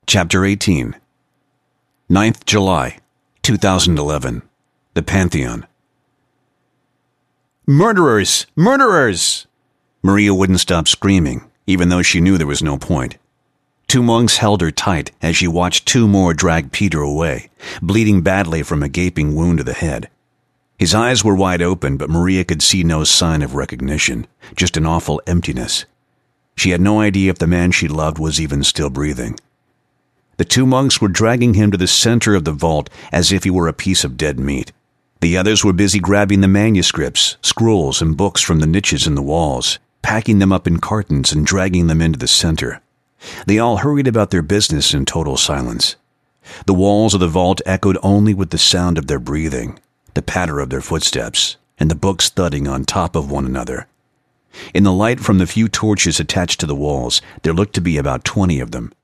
Chapter 18. 9th July, 2011. The Pantheon. Murderers! Murderers! Maria wouldn't stop screaming, even though she knew there was no point. Two monks held her tight as she watched two more drag Peter away, bleeding badly from a gaping wound to the head. His eyes were wide open, but Maria could see no sign of recognition, just an awful emptiness. She had no idea if the man she loved was even still breathing. The two monks were dragging him to the center of the vault as if he were a piece of dead meat. The others were busy grabbing the manuscripts, scrolls, and books from the niches in the walls, packing them up in cartons and dragging them into the center. They all hurried about their business in total silence. The walls of the vault echoed only with the sound of their breathing, the patter of their footsteps, and the books thudding on top of one another. In the light from the few torches attached to the walls, there looked to be about 20 of them,